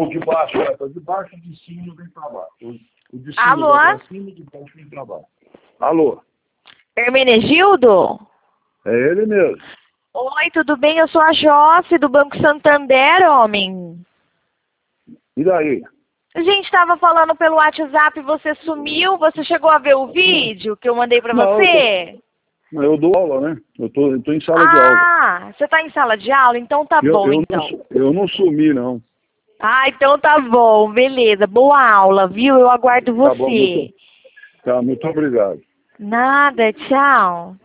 o de baixo, tá de baixo, de cima vem pra baixo. O de cima Alô? vem pra cima, de baixo vem pra baixo. Alô? Hermenegildo? É ele mesmo. Oi, tudo bem? Eu sou a Josse, do Banco Santander, homem. E daí? A gente estava falando pelo WhatsApp, você sumiu, você chegou a ver o vídeo que eu mandei para Não, você? eu dou aula, né? Eu tô em sala de aula. Ah, você está em sala de aula? Então tá bom, então. Eu não sumi, não. Ah, então tá bom, beleza. Boa aula, viu? Eu aguardo Tá bom, você. muito obrigado. Nada, tchau.